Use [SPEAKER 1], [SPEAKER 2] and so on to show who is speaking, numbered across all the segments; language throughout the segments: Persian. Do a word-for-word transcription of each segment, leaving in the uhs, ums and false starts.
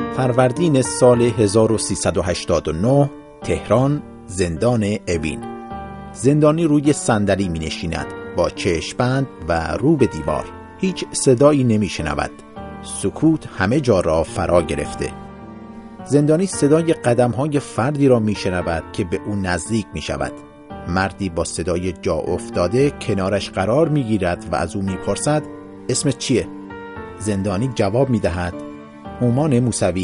[SPEAKER 1] فروردین سال هزار و سیصد و هشتاد و نه، تهران، زندان اوین. زندانی روی صندلی می نشیند با چشم‌بند و رو به دیوار. هیچ صدایی نمی شنود. سکوت همه جا را فرا گرفته. زندانی صدای قدم‌های فردی را می شنود که به او نزدیک می شود. مردی با صدای جا افتاده کنارش قرار می گیرد و از او می پرسد اسمت چیه؟ زندانی جواب می دهد هومان موسوی.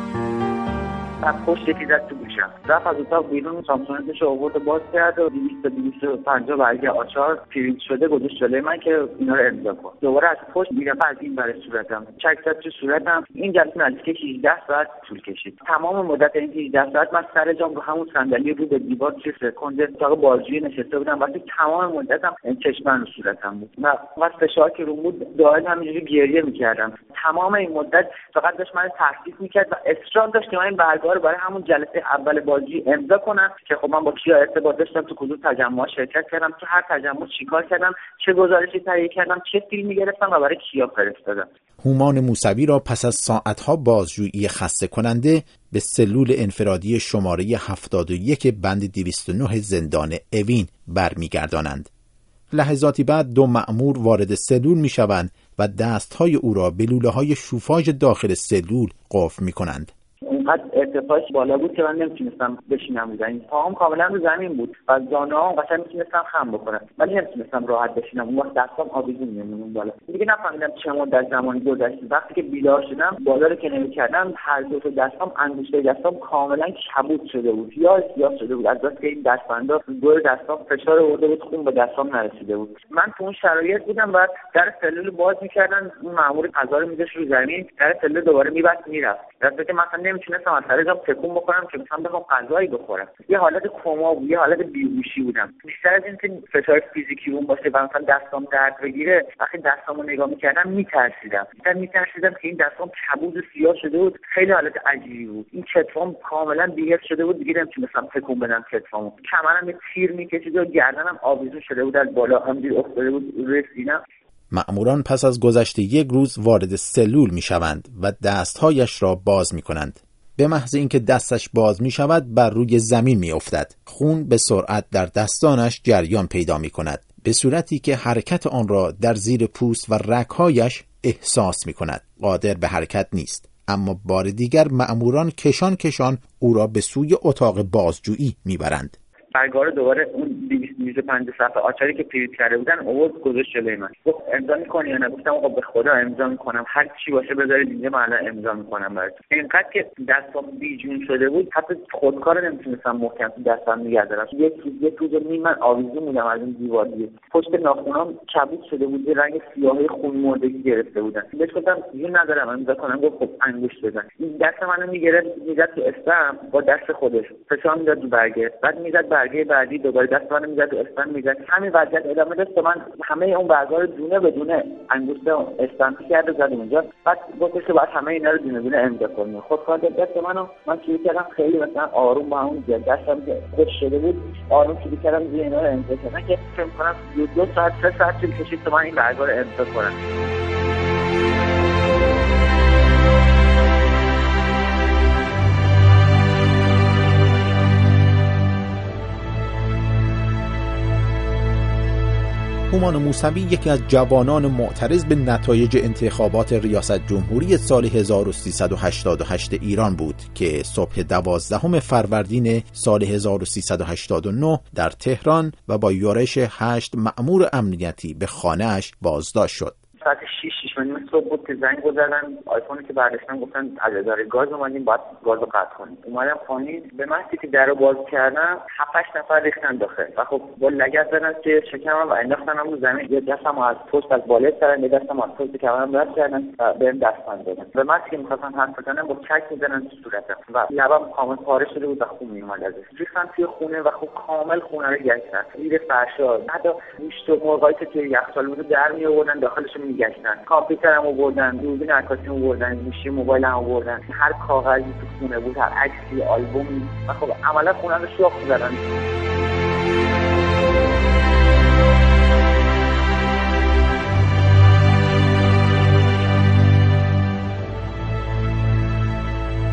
[SPEAKER 2] از پشت یکی زد تو گوشم، رفت از اتاق بیرون، سامسونتش رو آورد باز کرد و دویست تا دویست و پنجاه برگه آچار پرینت شده گذاشت جلوی من که اینا رو امضا کن. دوباره از پشت میرفت از این برای صورتم چک زد تو صورتم. این جلسه نزدیک هجده ساعت طول کشید. تمام مدت این هجده ساعت من سر جام رو همون صندلی رو به دیوار توی سکند اتاق بازجویی نشسته بودم و تمام مدتم چشمم رو صورتم بود. من واسه فشار که رو بود دائم همینجوری گریه می‌کردم. تمام این مدت فقط داشت من تهدید می‌کرد و اصرار داشت که من این برگا رو برای همون جلسه اول بازجویی امضا کنم که خب من با کیا ارتباط داشتم، تو کدوم تجمع شرکت کردم، تو هر تجمع چیکار کردم، چه گزارشی تهیه کردم، چه فیلمی گرفتم و برای کیا فرستادم.
[SPEAKER 1] هومان موسوی را پس از ساعتها بازجویی خسته کننده به سلول انفرادی شماره هفتاد و یک بند دویست و نه زندان اوین برمیگردانند. لحظاتی بعد دو مأمور وارد سلول میشوند و دستهای او را به لوله‌های شوفاژ داخل سلول قفل میکنند.
[SPEAKER 2] اینقدر ارتفاعش بالا بود که من نمیتونستم بشینم رو زمین. پاهم کاملا رو زمین بود و زانوام قشنگ میتونستم خم بکنم ولی نمیتونستم راحت بشینم. اون وقت دستام آویزون میمون بالا. دیگه نفهمیدم چه مدت زمانی گذشت. وقتی که بیدار شدم بالا رو که نمی‌کردم هر دو تا دستام انگشتای دستام کاملا کبود شده بود یا سیاه شده بود. از بس که این دستبندا دور دستام فشار آورده بود، خون به دستام نرسیده بود. من تو اون شرایط بودم و در سلول باز می‌کردن، اون مأمور قضا رو می‌ذاشت رو زمین، در سلول دوباره می‌بست میرفت. درسته که مثلا نمیتونستم از سر جام تکون بکنم که مثلا بخوام غذایی بخورم. یه حالت کما بود، یه حالت بیهوشی بودم. بیشتر از اینکه فشار فیزیکی اون باشه و مثلا دستام درد بگیره، وقتی دستامو نگاه میکردم میترسیدم. بیشتر میترسیدم که این دستام کبود و سیاه شده بود. خیلی حالت عجیبی بود. این کتفام کاملا بی‌حس شده بود، دیگه نمیتونستم تکون بدم کتفامو. کمرم یه تیر میکشید و گردنم آویزون شده بود از بالا، همینجوری افتاده بود روی سینه‌ام.
[SPEAKER 1] مأموران پس از گذشت یک روز وارد سلول می شوند و دستهایش را باز می کنند. به محض اینکه دستش باز می شود بر روی زمین می افتد. خون به سرعت در دستانش جریان پیدا می کند به صورتی که حرکت آن را در زیر پوست و رگ‌هایش احساس می کند. قادر به حرکت نیست. اما بار دیگر مأموران کشان کشان او را به سوی اتاق بازجویی می برند.
[SPEAKER 2] برگار دوباره اون دویست و پنجاه صفحه آچاری که پرینت کرده بودن آورد گذاشت جلوی من. گفت امضا می‌کنی یا نه؟ گفتم آقا به خدا امضا می‌کنم، هر چی باشه بذارید اینجا من الان امضا می‌کنم براتون. اینقدر که دستام بیجون شده بود حتی خودکار نمیتونستم محکم تو دستم نگه دارم. یک روز یک روز نیم من آویزون بودم از این دیوار دیگه. پشت ناخنام کبود شده بود، رنگ سیاهی خون مردگی گرفته بودن. بهش گفتم جون ندارم امضا کنم. گفت خب انگشت بزن. این دست منو میگرفت میزد تو استم با دست خودش فشار میداد تو برگه، بعد میزد برگه بعدی دوباره دست منو میزد تو استن میزد. همین وضعیت ادامه داشت. من همه اون برگا رو دونه به دونه انگشت استن کرد و زد اونجا. بعد گفتش که بعد همه اینا رو دونه دونه امضا کنیم. خودکار دست منو من شروع کردم خیلی مثلا آروم با اون دستم که خود شده بود آروم شروع کردم روی اینا رو امضا کردن که فکر کنم دو ساعت سه ساعت طول کشید تا من این برگا رو امضا کنم.
[SPEAKER 1] هومان موسوی یکی از جوانان معترض به نتایج انتخابات ریاست جمهوری سال هزار و سیصد و هشتاد و هشت ایران بود که صبح دوازدهم فروردین سال هزار و سیصد و هشتاد و نه در تهران و با یورش هشت مأمور امنیتی به خانه‌اش بازداشت شد.
[SPEAKER 2] ساعت شش شش و نیم صبح بود که زنگ زدن آیفونی که برداشتن گفتن از اداره گاز اومدیم باید گاز رو قطع کنیم. اومدم خانه به محضی که در رو باز کردم هفت هشت نفر ریختن داخل و خب با لگد زدن که شکمم و انداختنم رو زمین. یه دستم از پشت از بالا سرم، یه دستم از پشت کمرم رد کردن و بهم دستبند دادن. به محضی که می‌خواستن حرف بزنم با چک می‌زدن تو صورتم و لبم کامل پاره شده بود و خون میومد ازش. ریختن توی خونه و خب کامل خونه رو گشتن. زیر فرشا حتی گوشت و مرغایی که توی یخچال بود در می‌آوردن داخلش می‌گشتن. کامپیوترم آوردن، دوربین عکاسی آوردن، گوشی موبایلم آوردن، هر کاغذی تو خونه بود، هر عکسی، آلبومی و خب عملا خونه رو شوخ زدن.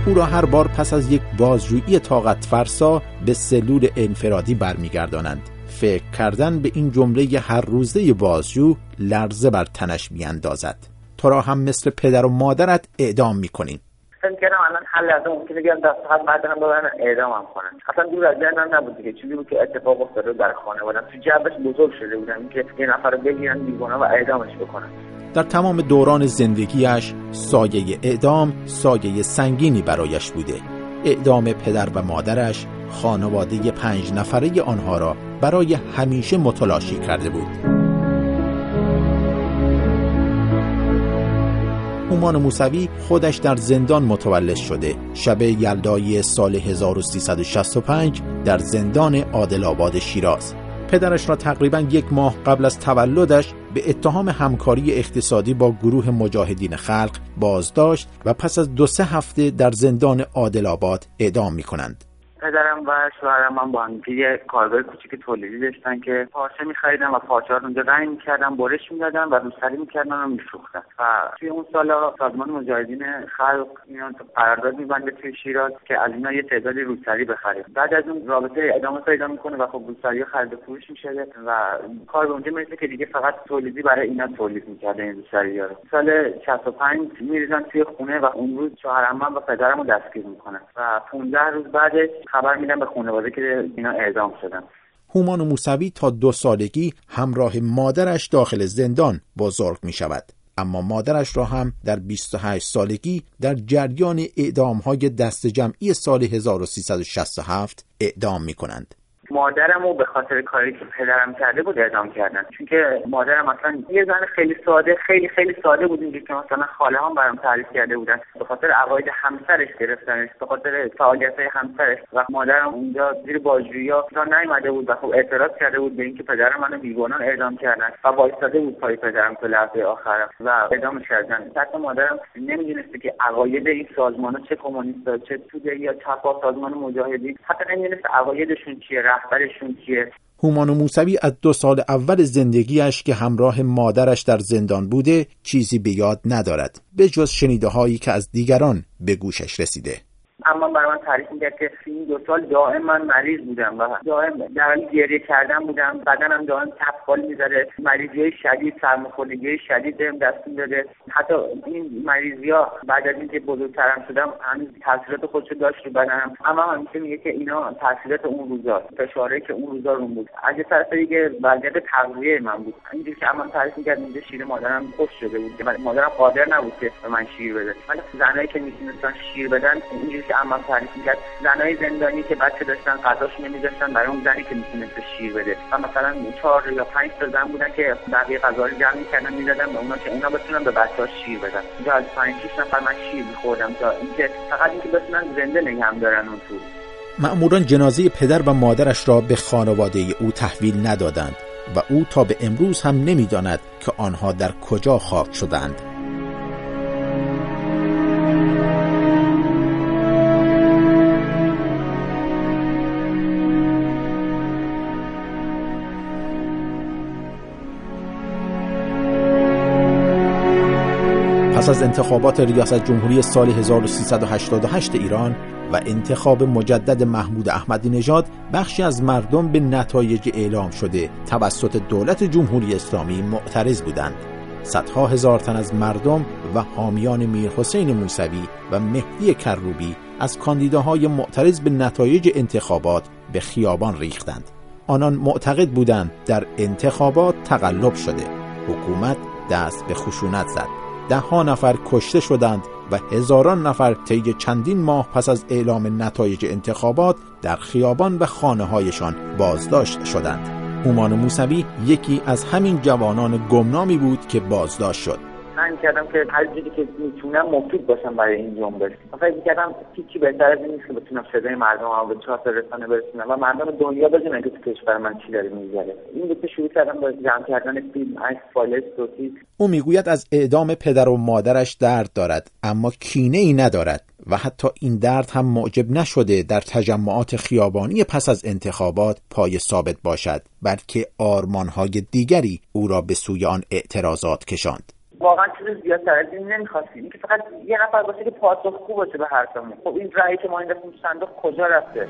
[SPEAKER 1] او را هر بار پس از یک بازجویی طاقت فرسا به سلول انفرادی برمیگردانند. فکر کردن به این جمله هر روزه بازجو لرزه بر تنش میاندازد. تو را هم مثل پدر و مادرت اعدام میکنیم.
[SPEAKER 2] فکر کردم الان هر لحظه ممکنه بگم دست فقط بعد هم ببرن اعدامم کنن. اصلا دور از ذهنم نبود دیگه، چیزی بود که اتفاق افتاده در خانواده‌ام. تو جبهش بزرگ شده بودم که یه نفر رو بگیرن بیگناه و اعدامش بکنن.
[SPEAKER 1] در تمام دوران زندگیش سایه اعدام سایه سنگینی برایش بوده. اعدام پدر و مادرش خانواده پنج نفره آنها را برای همیشه متلاشی کرده بود. هومان موسوی خودش در زندان متولد شده. شب یلدایی سال هزار و سیصد و شصت و پنج در زندان عادل‌آباد شیراز. پدرش را تقریباً یک ماه قبل از تولدش به اتهام همکاری اقتصادی با گروه مجاهدین خلق بازداشت و پس از دو سه هفته در زندان عادل‌آباد اعدام می‌کنند.
[SPEAKER 2] پدرم و شوهرم هم با هم یه کارگاه کوچیک تولیدی داشتن که پارچه می‌خریدن و پارچه‌ها رو اونجا رنگ می‌کردن، برش می‌دادن و روسری می‌کردن و می‌فروختن. و توی اون سالا سازمان مجاهدین خلق میان قرارداد می‌بنده توی شیراز که از اینا یه تعدادی روسری بخره. بعد از اون رابطه ادامه پیدا می‌کنه و خب روسری‌ها خرید و فروش میشه و کار به اونجا میرسه که دیگه فقط تولیدی برای اینا تولید می‌کرده این روسری‌ها رو. سال شصت و پنج می‌ریزن توی خونه و اون روز شوهرم و پدرم رو دستگیر می‌کنن و پانزده روز بعدش خبر میدن به خانواده که اینا اعدام شدن.
[SPEAKER 1] هومان موسوی تا دو سالگی همراه مادرش داخل زندان بزرگ می شود، اما مادرش را هم در بیست و هشت سالگی در جریان اعدام‌های دست جمعی سال هزار و سیصد و شصت و هفت اعدام می کنند.
[SPEAKER 2] مادرم رو به خاطر کاری که پدرم کرده بود اعدام کردن، چون که مادرم اصلا یه زن خیلی ساده خیلی خیلی ساده بود، اینجوری که مثلا خاله هم برام تعریف کرده بودن. به خاطر عقاید همسرش گرفتنش، به خاطر فعالیت‌های همسرش و مادرم اونجا زیر بازجویی‌ها تا نیومده بود و خب اعتراض کرده بود به اینکه پدرم منو بیگناه اعدام کردن و وایساده بود پای پدرم تا لحظه آخر و اعدامش کردن. حتی مادرم نمی‌دونسته که عقاید این سازمان‌ها چه کمونیستا چه توده یا چپا سازمان مجاهدین، حتی نمی‌دونسته عقایدشون چیه، رهبرشون کیه.
[SPEAKER 1] هومان موسوی از دو سال اول زندگیش که همراه مادرش در زندان بوده چیزی به یاد ندارد به جز شنیده هایی که از دیگران به گوشش رسیده.
[SPEAKER 2] اما برای من تعریف می‌کرد که این دو سال دائم من مریض بودم و دائم در حال گریه کردن بودم، بدنم دائم تپ‌خال می‌زده، مریضی‌های شدید، سرماخوردگی‌های شدید بهم دست می‌داده. حتی این مریضی‌ها بعد از اینکه بزرگترم شدم هنوز تاثیرات خودشو داشت رو بدنم، اما همیشه میگه که اینا تاثیرات اون روزا، فشاری که اون روزا روم بود. از یه طرف دیگه وضعیت تغذیه من بود. اینجوری که اما تعریف می‌کرد اینجا شیر مادرم خوش شده بود که مادرم قادر نبود که به من شیر بده. ولی زنایی که می‌تونستن شیر بدن اینجوری که اما تعریف می‌کرد زنای زندانی که بچه داشتن غذاشون نمی‌ذاشتن برای اون زنی که می‌تونست شیر بده. و مثلا چهار یا پنج تا زن بودن که بقیه غذا رو جمع می‌کردن می‌دادن به اونا که اونا بتونن به بچه‌ها شیر بدن. اینجا از پنج شش نفر من شیر می‌خوردم تا اینکه فقط اینکه بتونن زنده نگهم دارن اون تو.
[SPEAKER 1] مأموران جنازه پدر و مادرش را به خانواده او تحویل ندادند و او تا به امروز هم نمی‌داند که آنها در کجا خاک شدند. پس از انتخابات ریاست جمهوری سال هزار و سیصد و هشتاد و هشت ایران و انتخاب مجدد محمود احمدی نژاد، بخشی از مردم به نتایج اعلام شده توسط دولت جمهوری اسلامی معترض بودند. صدها هزار تن از مردم و حامیان میرحسین موسوی و مهدی کروبی از کاندیداهای معترض به نتایج انتخابات به خیابان ریختند. آنان معتقد بودند در انتخابات تقلب شده، حکومت دست به خشونت زد. ده ها نفر کشته شدند و هزاران نفر طی چندین ماه پس از اعلام نتایج انتخابات در خیابان و خانه‌هایشان بازداشت شدند. هومان موسوی یکی از همین جوانان گمنامی بود که بازداشت شد.
[SPEAKER 2] من کردم که هر جوری که میتونم مفید باشم برای این جنبش. فکر می‌کردم هیچی بهتر از این نیست که بتونم صدای مردم رو به چهار رسانه برسونم و مردم دنیا بدونن که تو کشور من چی داره می‌گذره. این بود که شروع کردم با جمع کردن فیلم، عکس، فایل صوتی.
[SPEAKER 1] او میگوید از اعدام پدر و مادرش درد دارد، اما کینه‌ای ندارد و حتی این درد هم معجب نشده در تجمعات خیابانی پس از انتخابات پای ثابت باشد، بلکه آرمان‌های دیگری او را به سوی آن اعتراضات کشاند.
[SPEAKER 2] واقعا چیز زیادتر از این نمی‌خواستیم، اینکه فقط یه نفر باشه که پاسخگو باشه به حرفمون. خب این رأیی که ما این دفعه صندوق کجا رفته؟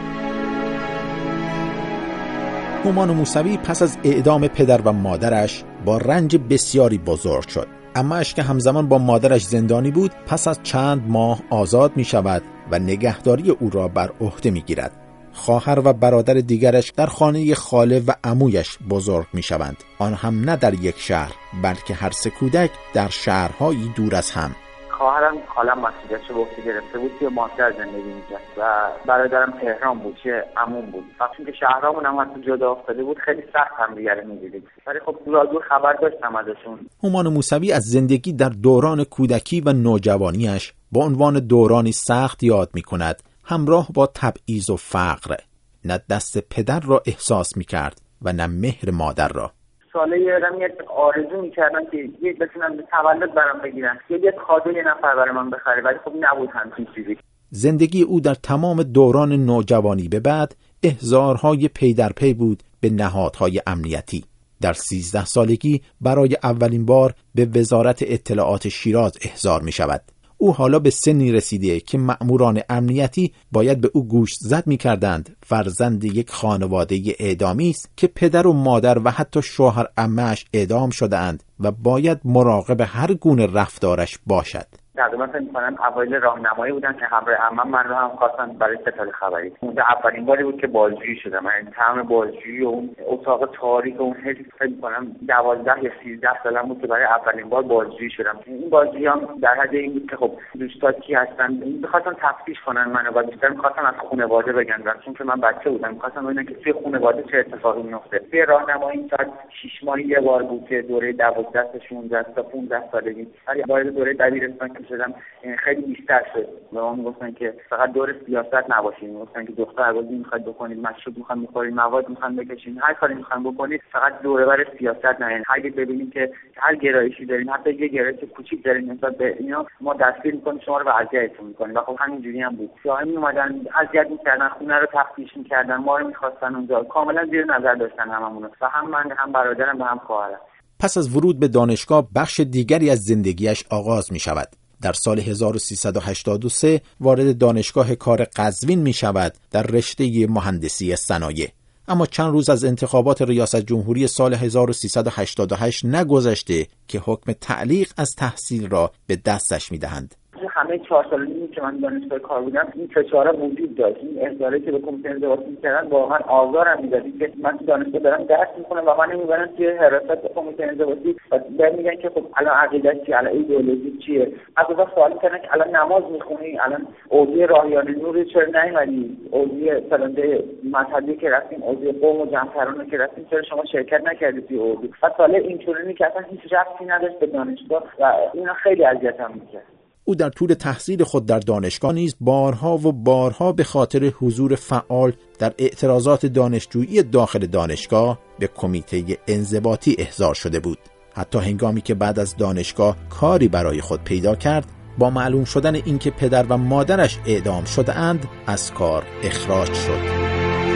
[SPEAKER 1] هومان موسوی پس از اعدام پدر و مادرش با رنج بسیاری بزرگ شد. امه‌اش که همزمان با مادرش زندانی بود، پس از چند ماه آزاد می شود و نگهداری او را بر عهده می گیرد. خواهر و برادر دیگرش در خانه خاله و عمویش بزرگ می شوند، آن هم نه در یک شهر بلکه هر سه کودک در شهرهایی دور از هم.
[SPEAKER 2] خواهرم خالم مسئولیتش رو به عهده گرفته بود که مادر زندگی می‌کرد و برادرم تهران بود که عموم بود. وقتی که شهرامون هم حتی جدا افتاده بود خیلی سخت هم دیگه رو می‌دیدیم، ولی خب دور خبر داشتم ازشون.
[SPEAKER 1] هومان موسوی از زندگی در دوران کودکی و نوجوانیش با عنوان دورانی سخت یاد می‌کند، همراه با تبعیض و فقر. نه دست پدر را احساس می‌کرد و نه مهر مادر را.
[SPEAKER 2] ساله یادم یک آرزو می‌کردم که یک بتونم به تولد برام بگیرن، یا یک کادو یه نفر برای من بخره، ولی خب نبود همچین چیزی.
[SPEAKER 1] زندگی او در تمام دوران نوجوانی به بعد احضارهای پی در پی بود به نهادهای امنیتی. در سیزده سالگی برای اولین بار به وزارت اطلاعات شیراز احضار می شود. او حالا به سنی رسیده که مأموران امنیتی باید به او گوش زد می کردند فرزند یک خانواده اعدامی است که پدر و مادر و حتی شوهر عمه‌اش اعدام شده‌اند و باید مراقب هر گونه رفتارش باشد.
[SPEAKER 2] تقریبا فکر می‌کنم اوایل راهنمایی بودن که همراه عمم من رو هم خواستن برای ستاره خبری. اونجا اولین باری بود که بازجویی شدم. من طعم بازجویی و اون اتاق تاریک و اون حس فکر می‌کنم دوازده یا سیزده سالم بود که برای اولین بار بازجویی شدم. این بازجویی هم در حد این بود که خب دوستا کی هستن، می‌خواستن تفتیش کنن منو و بیشتر می‌خواستن از خانواده بگن، چون که من بچه بودم. می‌خواستن ببینن که توی خانواده چه اتفاقی می‌افته. توی راهنمایی ساعت شش ماهی یه بار بود که دوره دوازده تا شانزده تا پانزده سالگی. ولی وارد دوره دبیرستان که شدم خیلی بیشتر شد. به ما میگفتن که فقط دور سیاست نباشین، میگفتن که دختر بازی میخواید بکنید، مشروب میخواید بخورید، مواد میخواید بکشین، هر کاری میخواید بکنید، فقط دوره بر سیاست نه. اگه ببینید که هر گرایشی دارین، حتی یه گرایش کوچیک دارین نسبت به اینا، ما دستگیر میکنیم شما رو و اذیتتون میکنیم. و خب همینجوری هم بود. شاهین اومدن اذیت میکردن، خونه رو تفتیش میکردن، ما رو میخواستن اونجا، کاملا زیر نظر داشتن هممون رو، و هم من هم برادرم و هم خواهرم.
[SPEAKER 1] پس از ورود به دانشگاه بخش دیگری از زندگیش آغاز می شود. در سال هزار و سیصد و هشتاد و سه وارد دانشگاه کار قزوین می شود در رشته مهندسی صنایع. اما چند روز از انتخابات ریاست جمهوری سال هزار و سیصد و هشتاد و هشت نگذشته که حکم تعلیق از تحصیل را به دستش می دهند.
[SPEAKER 2] همه چهار سال نیمی که من دانشگاه کار بودم این فشارا وجود داشت. این احضاری که به کمیته انضباطی می‌کردن واقعا آزارم می‌داد که من تو دانشگاه دارم درس می‌خونم و من می‌برن توی حراست کمیته انضباطی و بهم میگن که خب الان عقیدت چیه، الان ایدئولوژی چیه. از اون سوال می‌کنن که الان نماز می‌خونی، الان اوضاع راهیان نور چرا نیومدی، اوضاع فلانده مذهبی که رفتیم، اوضاع قوم و جمع‌ترانه که رفتیم چرا شما شرکت نکردید توی اوضاع. و سال اینطوری که اصلا هیچ ربطی نداشت به دانشگاه و اینا خیلی اذیتم می‌کرد.
[SPEAKER 1] او در طول تحصیل خود در دانشگاه نیز بارها و بارها به خاطر حضور فعال در اعتراضات دانشجویی داخل دانشگاه به کمیته انضباطی احضار شده بود. حتی هنگامی که بعد از دانشگاه کاری برای خود پیدا کرد، با معلوم شدن اینکه پدر و مادرش اعدام شده‌اند، از کار اخراج شد.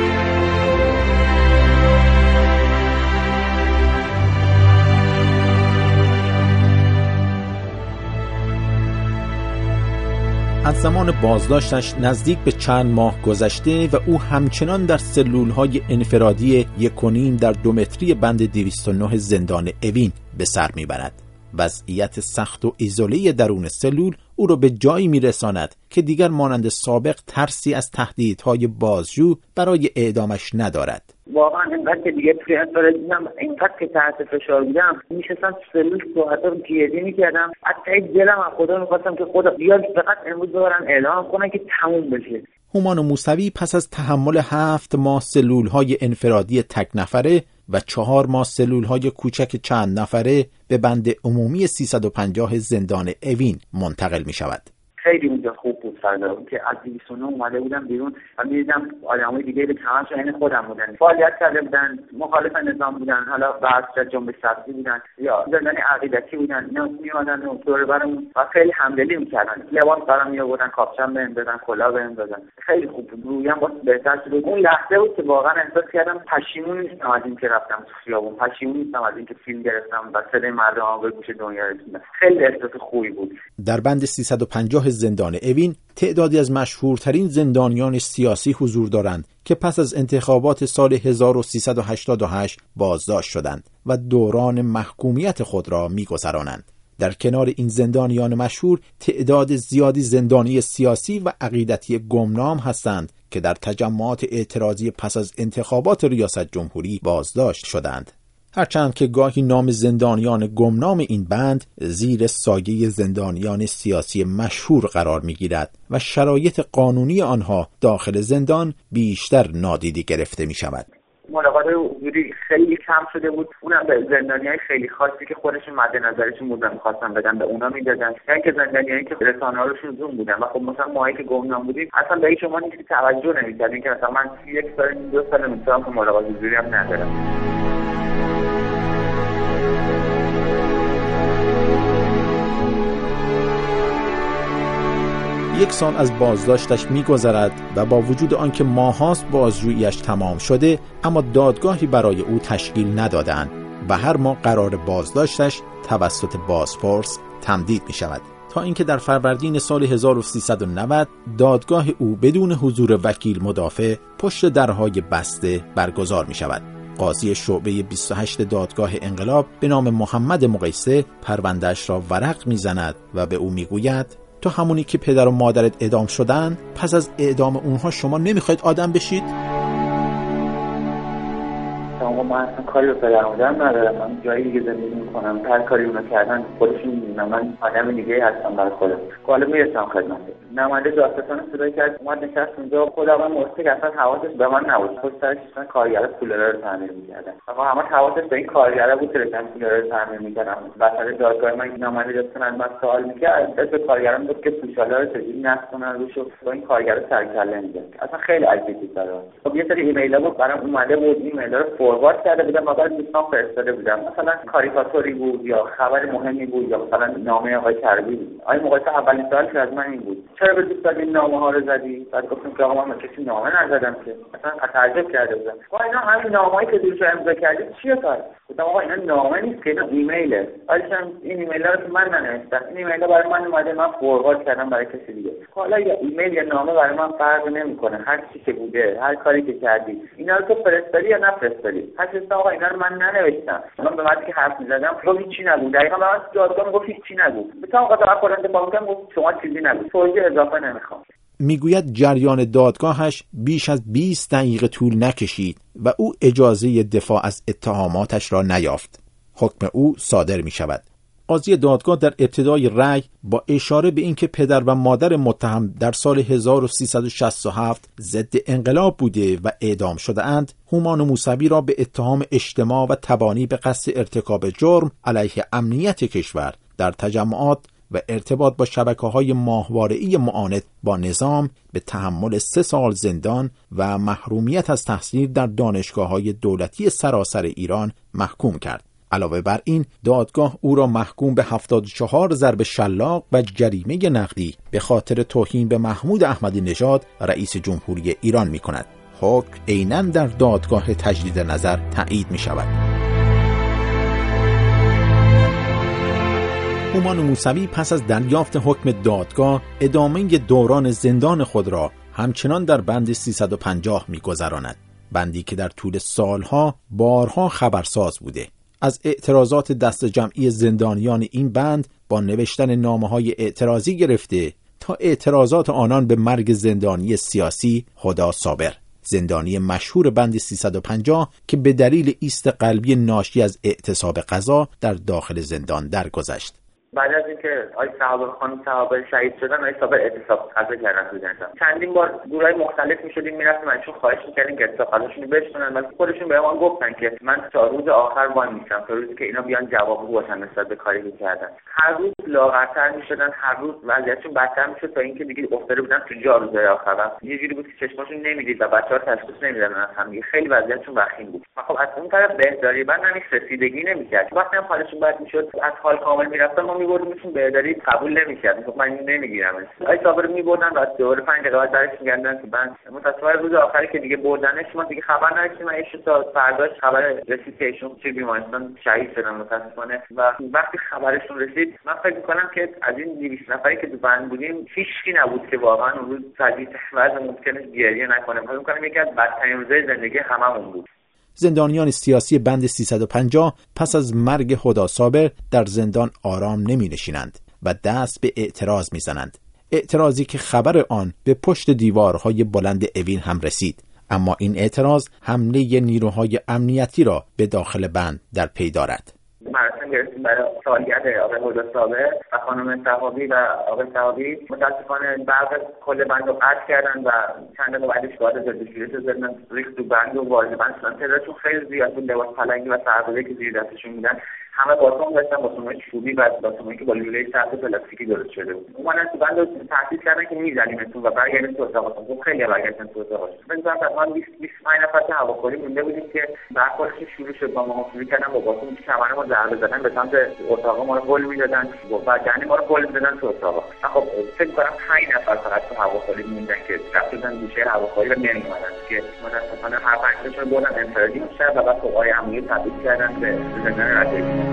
[SPEAKER 1] از زمان بازداشتش نزدیک به چند ماه گذشته و او همچنان در سلولهای انفرادی یک و نیم در دو متری بند دویست و نه زندان اوین به سر میبرد. وضعیت سخت و ایزوله درون سلول او را به جایی میرساند که دیگر مانند سابق ترسی از تهدیدهای بازجو برای اعدامش ندارد.
[SPEAKER 2] واقعا اینقدر که دیگه توی انفرادی دیدم، اینقدر که تحت فشار بودم، میشستم سلول صحبت رو گریه میکردم. حتی دلم از خدا میخواستم که خدا بیاد فقط امروز ببرن اعدام کنن که تموم بشه.
[SPEAKER 1] هومان موسوی پس از تحمل هفت ماه سلولهای انفرادی تک نفره و چهار ماه سلولهای کوچک چند نفره به بند عمومی سیصد و پنجاه زندان اوین منتقل می شود.
[SPEAKER 2] خیلی اونجا خوب بود فضا که از دویست و نه اومده بودم بیرون و می‌دیدم آدمای دیگه که همش عین خودم بودن، فعالیت کرده بودن، مخالف نظام بودن، حالا بعضی جنبش سبزی بودن یا زندانی عقیدتی بودن، اینا میومدن و دور برم و خیلی همدلی می‌کردن، لباس برام میآوردن، کاپشن بهم دادن، کلاه بهم دادن، خیلی خوب بود. رویم باز بهتر شد. اون لحظه بود که واقعا احساس کردم پشیمون نیستم از اینکه رفتم تو خیابون، پشیمون نیستم از اینکه فیلم گرفتم و صدای مردم به گوش دنیا رسوندم. خیلی احساس خوبی بود.
[SPEAKER 1] در بند سیصد و پنجاه زندان اوین تعدادی از مشهورترین زندانیان سیاسی حضور دارند که پس از انتخابات سال هزار و سیصد و هشتاد و هشت بازداشت شدند و دوران محکومیت خود را می‌گذرانند. در کنار این زندانیان مشهور تعداد زیادی زندانی سیاسی و عقیدتی گمنام هستند که در تجمعات اعتراضی پس از انتخابات ریاست جمهوری بازداشت شدند. هرچند که گاهی نام زندانیان گمنام این بند زیر سایه زندانیان سیاسی مشهور قرار می‌گیرد و شرایط قانونی آنها داخل زندان بیشتر نادیده گرفته می‌شود.
[SPEAKER 2] ملاقات حضوری خیلی کم شده بود، اونم به زندانیای خیلی خاصی که خودشون مد نظرشون بودن می‌خواستن بدن به اونا میدادن، یعنی که زندانیایی که رسانه‌هاشون زوم بودن و خب مثلا ماهی که گمنام بودیم اصلا به هیچ عنوان هیچ توجه نمی‌کردیم که مثلا من یک سال دو سال می‌تونم که ملاقات حضوری هم ندارم.
[SPEAKER 1] یک سال از بازداشتش می‌گذرد و با وجود آنکه ماهاست بازجویی‌اش تمام شده اما دادگاهی برای او تشکیل ندادند و هر ماه قرار بازداشتش توسط بازپرس تمدید می‌شود تا اینکه در فروردین سال هزار و سیصد و نود دادگاه او بدون حضور وکیل مدافع پشت درهای بسته برگزار می‌شود. قاضی شعبه بیست و هشت دادگاه انقلاب به نام محمد مقیسه پرونده‌اش را ورق می‌زند و به او می‌گوید تو همونی که پدر و مادرت اعدام شدن، پس از اعدام اونها شما نمیخواید آدم بشید؟
[SPEAKER 2] آقا من اصلا کاری به پدر و مادرم ندارم، من جایی دیگه زندگی میکنم، هر کاری اونا کردن خودشون میدونم، من آدم دیگه هستم برای خودم. حالا میرسم خدمت نماینده دادستان صدای کرد اومد نشست اونجا، خدا من مرسی که اصلا حواسش به من نبود، پشت سرش اصلا کارگرا کولرا رو تعمیر میکردن، آقا همه حواسش به این کارگرا بود که داشتن کولرا رو تعمیر میکردن. وسط دادگاه من نماینده دادستان از من سوال میکرد، از کارگران بود که پوشالا رو چجوری نصب کنن روش و با این کارگرا سرکله میزد. اصلا خیلی عجیب بود برام. خب یه سری ایمیلا بود برام اومده بود، ایمیلا رو فوروارد کرده بودم و بعد دوستان فرستاده بودم، مثلا کاریکاتوری بود یا خبر مهمی بود یا مثلا نامه آقای کربی بود. آقای مقایسه اولین سوال که از من این بود چرا به دوست این نامه ها رو زدی؟ بعد گفتم که آقا من کسی نامه نزدم که، اصلا تعجب کرده بودم. آقا اینا همین نامه‌ای که روش امضا کردید چیه کار؟ گفتم آقا اینا نامه نیست که، اینا ایمیله. آلیشم این ایمیل‌ها رو من ننوشتم، این ایمیل‌ها برای من اومده، من فوروارد کردم برای کسی دیگه. حالا یا ایمیل یا نامه برای من فرق نمی‌کنه، هر چی که بوده، هر کاری که کردی، اینا رو تو فرستادی یا نفرستادی. هر آقا اینا رو من ننوشتم. من به وقتی که حرف می‌زدم تو هیچی نگو. دقیقاً من دادگاه میگفت هیچی نگو. مثلا آقا تا خودم دفاع کنم گفت شما چیزی نگو. توضیح اضافه نمی‌خوام.
[SPEAKER 1] میگوید جریان دادگاهش بیش از بیست دقیقه طول نکشید و او اجازه دفاع از اتهاماتش را نیافت. حکم او صادر می شود. قاضی دادگاه در ابتدای رأی با اشاره به اینکه پدر و مادر متهم در سال هزار و سیصد و شصت و هفت ضد انقلاب بوده و اعدام شده اند، هومان موسوی را به اتهام اجتماع و تبانی به قصد ارتکاب جرم علیه امنیت کشور در تجمعات و ارتباط با شبکه‌های ماهواره‌ای معاند با نظام به تحمل سه سال زندان و محرومیت از تحصیل در دانشگاه‌های دولتی سراسر ایران محکوم کرد. علاوه بر این دادگاه او را محکوم به هفتاد و چهار ضرب شلاق و جریمه نقدی به خاطر توهین به محمود احمدی نژاد رئیس جمهوری ایران می‌کند. حکم عیناً در دادگاه تجدید نظر تایید می‌شود. هومان موسوی پس از دریافت حکم دادگاه ادامه دوران زندان خود را همچنان در بند سیصد و پنجاه می‌گذراند، بندی که در طول سالها بارها خبرساز بوده. از اعتراضات دست جمعی زندانیان این بند با نوشتن نامه‌های اعتراضی گرفته تا اعتراضات آنان به مرگ زندانی سیاسی هدا صابر، زندانی مشهور بند سیصد و پنجاه که به دلیل ایست قلبی ناشی از اعتصاب غذا در داخل زندان درگذشت.
[SPEAKER 2] بعد از اینکه آی صحابه خانم صحابه شهید شدن آی صابر اعتصاب قضا کردن تو زندان. چندین بار گروهای مختلف میشدیم میرفتیم ازشون خواهش میکردیم که اعتصاب قضاشون بشکنن، ولی خودشون بهمون گفتن که من تا روز آخر وای میسم، تا روزی که اینا بیان جوابگو باشن نسبت به کاری که کردن. هر روز لاغرتر میشدن، هر روز وضعیتشون بدتر میشد تا اینکه دیگه افتاده بودن تو جا روزهای آخر. یه جوری بود که چشماشون نمیدید و بچه‌ها تشخیص نمیدادن از هم دیگه. خیلی وضعیتشون وخیم بود. خب از اون طرف بهداری بعد نمیش رسیدگی نمیکرد. وقتی هم حالشون بد میشد از حال کامل میرفتن ما میبردیمشون بهداری قبول نمیکرد. خب من نمیگیرم. آی صابر میبردن و دوباره پنج دقیقه بعد درش میگردن که من متأسفانه روز آخری که دیگه بردنش ما دیگه خبر نداشتیم. ایشون تا فرداش خبر رسید که ایشون توی بیمارستان شهید شدن متأسفانه. و وقتی خبرشون رسید من فکر می‌کنم که از این دویست نفری که تو بند بودیم هیچکی نبود که واقعا اون روز سعی وضع ممکنه گریه نکنه. فکر می‌کنم یکی از بدترین روزهای زندگی هممون بود.
[SPEAKER 1] زندانیان سیاسی بند سیصد و پنجاه پس از مرگ هدی صابر در زندان آرام نمی‌نشینند و دست به اعتراض می‌زنند. اعتراضی که خبر آن به پشت دیوارهای بلند اوین هم رسید، اما این اعتراض حمله نیروهای امنیتی را به داخل بند در پی دارد.
[SPEAKER 2] مراسم گرفتیم برای سالگرد آقای هدی صابر و خانم صحابی و آقای صحابی. متاسفانه برق کل بند رو قطع کردن و چند دقیقه بعدش وارد ضدشورش زدن، ریخت تو بند و وارد بند شدن. تعدادشون خیلی زیاد بود. لباس پلنگی و سربازی که زیر دستشون بودن همه باتوم داشتن، باتومای چوبی و باتومایی که با لوله سخت پلاستیکی درست شده بود. اومدن تو بند رو تهدید کردن که میزنیمتون و برگردید تو اتاقتون. خب خیلی برگشتن تو اتاقشون. مثلا تقریبا بیست بیست و پنج نفر تا هواخوری مونده بودیم که برخوردش شروع شد. با ما شروع کردن با باتوم کمر ما ضربه زدن، به سمت اتاق ما رو گل می‌دادن و یعنی ما رو گل می‌دادن تو اتاق. خب فکر کنم پنج نفر فقط تو هواخوری موندن که رفتن گوشه هواخوری و نمی‌اومدن که متأسفانه هر پنج تاشون بردن انفرادی میشه و بعد آقای امنیتی تبدیل کردن به زندان رضایی.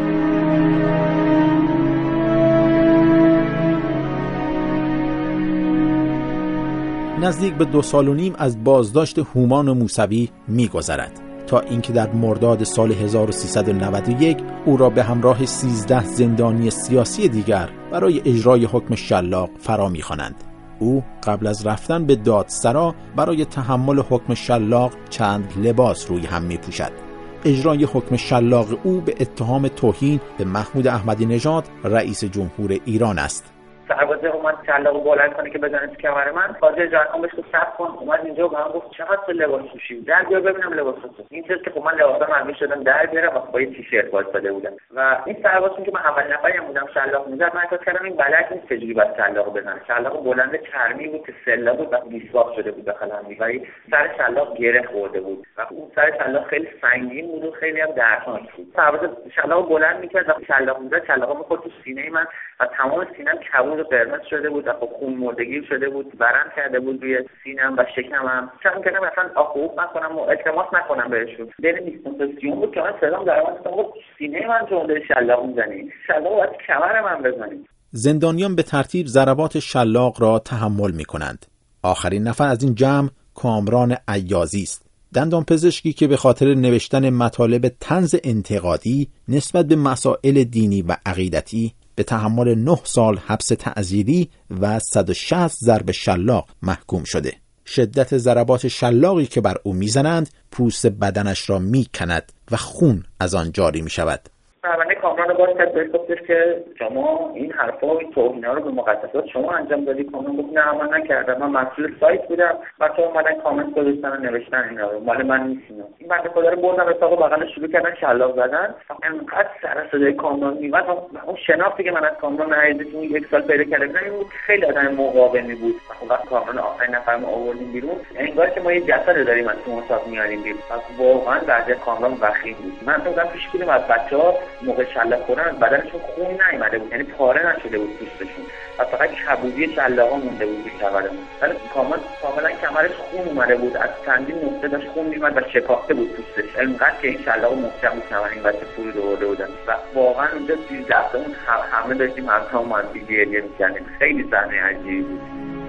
[SPEAKER 1] نزدیک به دو سال و نیم از بازداشت هومان موسوی می‌گذرد تا اینکه در مرداد سال هزار و سیصد و نود و یک او را به همراه سیزده زندانی سیاسی دیگر برای اجرای حکم شلاق فرا می‌خوانند. او قبل از رفتن به دادسرا برای تحمل حکم شلاق چند لباس روی هم می‌پوشد. اجرای حکم شلاق او به اتهام توهین به محمود احمدی نژاد رئیس جمهور ایران است.
[SPEAKER 2] سربازه اومد شلاقو بلند کنه که بزنه تو کمر من. قاضی جرقام بهش گفت صبر کن. اومد اینجا و من گفت چقدر لباس پوشیدی؟ در بیار ببینم لباسات. این چیزی که خب من لباسام مرمی شدم در بیارم و با یه تیشرت وایساده بودم و این سربازون که من اول نفریم بودم شلاق میزد، من احساس کردم این بلد نیست چجوری باید شلاقو بزنه. شلاق بلند چرمی بود که سله بود و میسواق شده بود داخل هم و سر شلاق گره خورده بود و اون سر شلاق خیلی سنگین بود و خیلی هم دردناک بود. سرباز شلاقو بلند میکرد و شلاق میزد، شلاقو میخورد تو سینه من و تمام سینه‌ام کبود و قرمز شده بود و خب خون مردگی شده بود، ورم کرده بود روی سینه‌ام و شکمم. چون که مثلا آخوب نکنم و التماس نکنم بهشون. بین دیسپوزیشن بود که من سلام در من گفت سینه من جوند شلاق میزنی، شلاق باید کمر من بزنی.
[SPEAKER 1] زندانیان به ترتیب ضربات شلاق را تحمل می‌کنند. آخرین نفر از این جمع کامران عیاضی است، دندان پزشکی که به خاطر نوشتن مطالب طنز انتقادی نسبت به مسائل دینی و عقیدتی به تحمل نه سال حبس تعزیری و صد و شصت ضرب شلاق محکوم شده. شدت ضربات شلاقی که بر او میزنند پوست بدنش را میکند و خون از آن جاری میشود.
[SPEAKER 2] پرونده کامران رو باز کرد، بهش گفتش که شما این حرفا و این توهینا رو به مقدسات شما انجام دادی. کامران گفت نه من نکردم، من مسئول سایت بودم. بچه‌ها اومدن کامنت گذاشتن و نوشتن اینا رو، مال من نیست اینا. این بنده خدا رو بردن اتاق بغلش شروع کردن شلاق زدن. انقدر سر صدای کامران میومد، اون شناختی که من از کامران عزیز اون یک سال پیدا کردم این بود خیلی آدم مقاومی بود. وقتی کامران آخرین نفر ما آوردیم بیرون انگار که ما یه جسد داریم از تو اتاق میاریم بیرون. واقعا وضعیت کامران وخیم بود. من فکر کنم پیش بودیم از بچه‌ها موقع شلاق خوردن بدنشون خون نیامده بود، یعنی پاره نشده بود پوستشون و فقط کبودی شلاقا مونده بود روی کمرمون. ولی کاملا کاملا کمرش خون اومده بود، از چندین نقطه داشت خون میومد و شکافته بود پوستش. اینقدر که این شلاق محکم بود کمر این بچه فرود آورده بودن و واقعا اونجا سیزده تامون همه داشتیم هر تا اومد گریه می‌کردیم. خیلی صحنه عجیبی بود.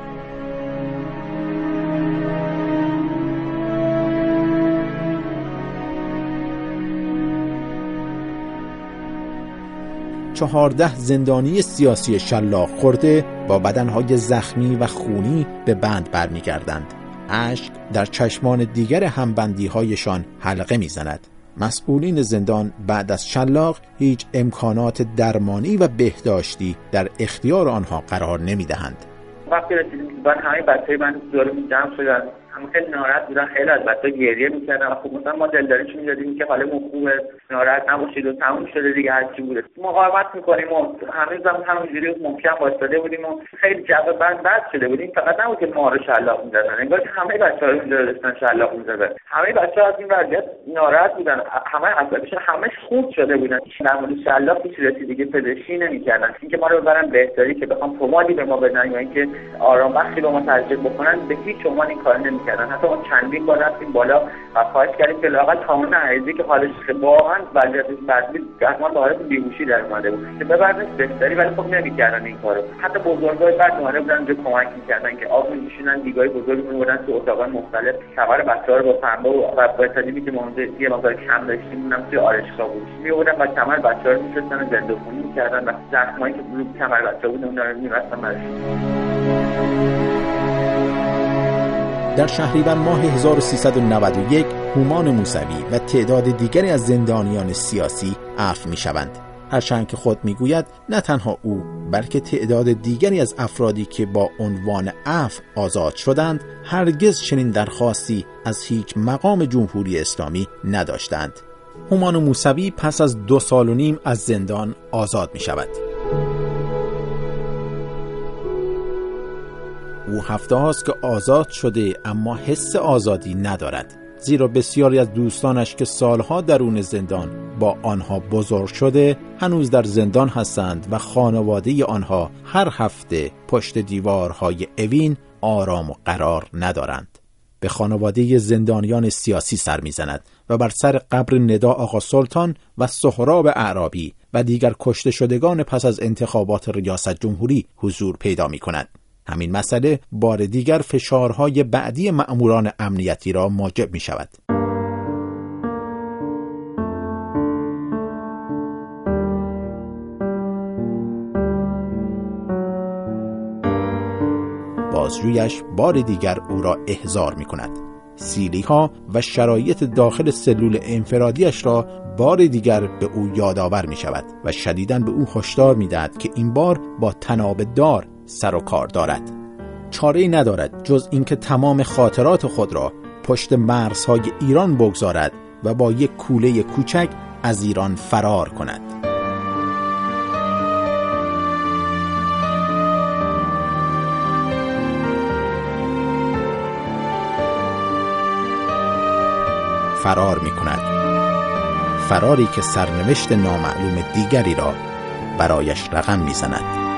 [SPEAKER 1] چهارده زندانی سیاسی شلاق خورده با بدنهای زخمی و خونی به بند برمیگردند. اشک در چشمان دیگر همبندی‌هایشان حلقه می‌زند مسئولین زندان بعد از شلاق هیچ امکانات درمانی و بهداشتی در اختیار آنها قرار نمی‌دهند.
[SPEAKER 2] وقتی رسیدیم که همه بچه‌های من دورم جمع شدن، همه خیلی ناراحت بودن، خیلی از بچه‌ها گریه می‌کردن و خب مثلا ما دلداریشون می‌دادیم که حالمون خوبه، ناراحت نباشید و تموم شده دیگه، هر چی بوده مقاومت می‌کنیم و هنوز هم همونجوری محکم وایساده بودیم و خیلی جو بند بد شده بودیم. فقط نبود که ما رو شلاق می‌زدن، انگار که همه بچه‌ها رو اونجا داشتن شلاق می‌زدن. همه بچه‌ها از این وضعیت ناراحت بودن، همه عصبیشون همش خورد شده بودن. در مورد شلاق هیچ رسیدگی پزشکی نمی‌کردن، اینکه ما رو ببرن بهداری که بخوام پمادی به ما بدن یا اینکه آرام بخشی به ما تزریق بکنن، به هیچ عنوان این کار نمی‌کردن. حتی ما چندین بار رفتیم بالا و خواهش کردیم که لااقل کاملا عریضی که حالش واقعا وضعیتش بدبید گهمان به حالت بیهوشی در اومده بود که ببرنش بهداری، ولی خب نمی‌کردن این کارو. حتی بزرگای بعد اومده بودن که کمک می‌کردن که آب می‌کشیدن، دیگای بزرگ می‌بردن تو اتاقای مختلف، خبر بچه‌ها رو با پنبه و با تدریجی که ما یه مقدار کم داشتیم اونم توی آرایشگاه بود می‌بردن و کمر بچه‌ها رو می‌شستن و زنده‌خونی می‌کردن و زخمایی که رو کمر بچه‌ها بود اونها رو می‌بستن براشون.
[SPEAKER 1] در شهریور ماه هزار و سیصد و نود و یک هومان موسوی و تعداد دیگری از زندانیان سیاسی عفو می‌شوند. هرچند که خود میگوید نه تنها او بلکه تعداد دیگری از افرادی که با عنوان عفو آزاد شدند هرگز چنین درخواستی از هیچ مقام جمهوری اسلامی نداشتند. هومان موسوی پس از دو سال و نیم از زندان آزاد می شود. او هفته هاست که آزاد شده اما حس آزادی ندارد، زیرا بسیاری از دوستانش که سالها درون زندان با آنها بزرگ شده هنوز در زندان هستند و خانواده آنها هر هفته پشت دیوارهای اوین آرام و قرار ندارند. به خانواده زندانیان سیاسی سر میزند و بر سر قبر ندا آقا سلطان و سهراب اعرابی و دیگر کشته شدگان پس از انتخابات ریاست جمهوری حضور پیدا می کند. همین مسئله بار دیگر فشارهای بعدی مأموران امنیتی را موجب می شود. بازجویش بار دیگر او را احضار می کند. سیلی‌ها و شرایط داخل سلول انفرادیش را بار دیگر به او یادآور می شود و شدیداً به او هشدار می دهد که این بار با طناب دار سر و کار دارد. چاره‌ای ندارد جز اینکه تمام خاطرات خود را پشت مرزهای ایران بگذارد و با یک کوله کوچک از ایران فرار کند. فرار می کند. فراری که سرنوشت نامعلوم دیگری را برایش رقم می زند.